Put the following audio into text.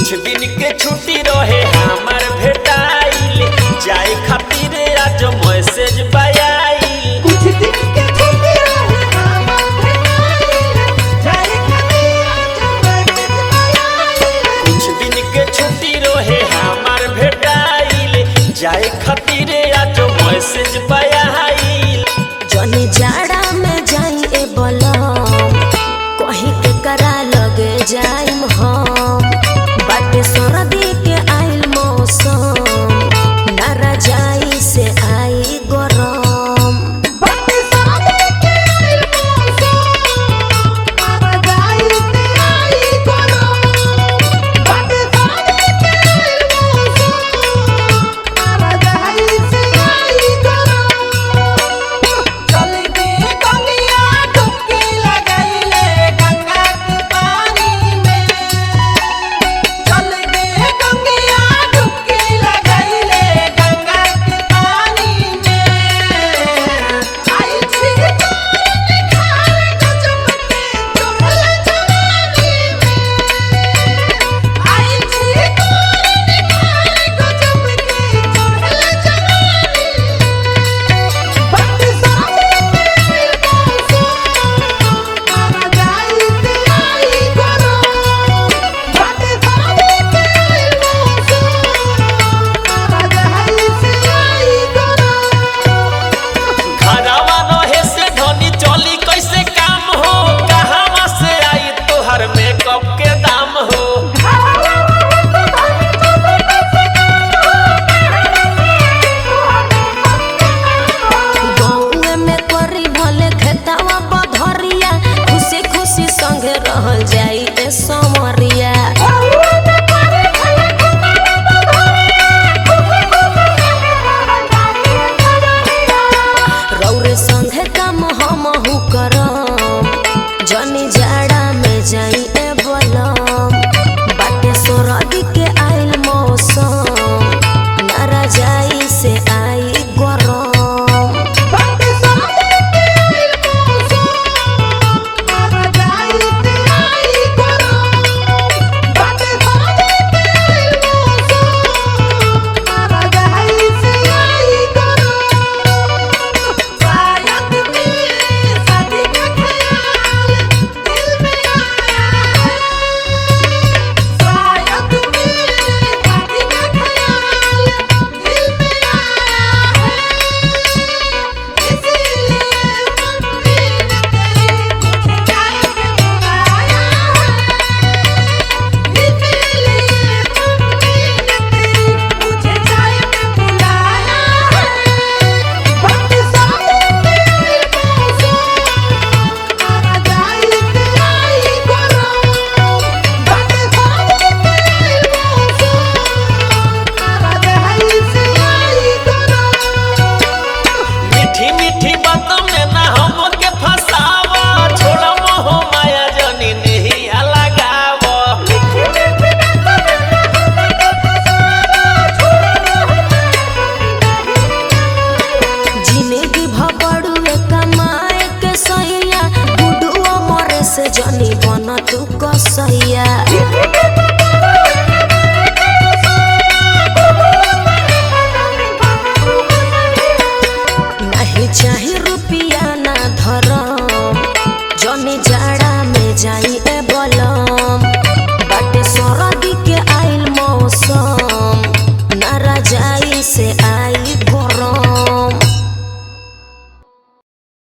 कुछ दिन के छुट्टी रहे हमार भेटाइल जाए खातिर आज मैसेज पायाइल। कुछ दिन के छुट्टी रहे हमार भेटाइल जाए खातिर आज मैसेज पायाइल। कुछ दिन के छुट्टी रहे हमार भेटाइल जाए खातिर आज मैसेज पायाइल। जनी जाड़ा में जाई ए बलम कहीं के करा लगे जाइम हम बाटे सरदी के आइल मौसम नारा जाई से आई गरम। बाटे सरदी के आइल मौसम नारा जाई से आई गरम। बाटे सरदी के आइल मौसम नारा जाई से आई गरम। चल दे गंगिया डुबकी लगाइले गंगा के पानी में। चल दे गंगिया डुबकी लगाइले गंगा के पानी में। आई छी तोर निखार गजब के चढ़ल जवानी में। आई छी तोर निखार गजब के चढ़ल जवानी में। बाटे सरदी के आइल मौसम नारा जाई से आई गरम। बाटे सरदी के आइल मौसम नारा जाई से आई गरम। घरवा रहे से धनी चली कैसे काम हो कहवा से आई तोहर मेकअप के दाम हो। गौए में करी भले खेतावा बधरिया खुशी खुशी संगे रहल जाई ए समरिया। रौरे संगे काम हमहु करम जनी जाड़ा में जाई ए बलम बाटे सरदी के आइल मौसम नारा जाई से आई गरम। बाटे सरदी के आइल मौसम नारा जाई से आई गरम। बाटे सरदी के आइल मौसम नारा जाई से आई गरम। शायद मेरे शादी का ख्याल दिल में आया है। शायद मेरे शादी का ख्याल दिल में आया है। इसीलिए मम्मी ने तेरी मुझे जाए के बुलाया है। इसीलिए मम्मी ने तेरी मुझे जाए के बुलाया है। बाटे सरदी के आइल मौसम नारा जाई से आई गरम। बाटे सरदी के आइल मौसम नारा जाई से आई गरम। मीठी मीठी बातों में ना हमके फसावा छोड़ा मोह माया जनी नहीं लगावा। जिंदगी भबड़ुए कमाए के सैया गुडुआ मरे से जनी बन तू कसैया।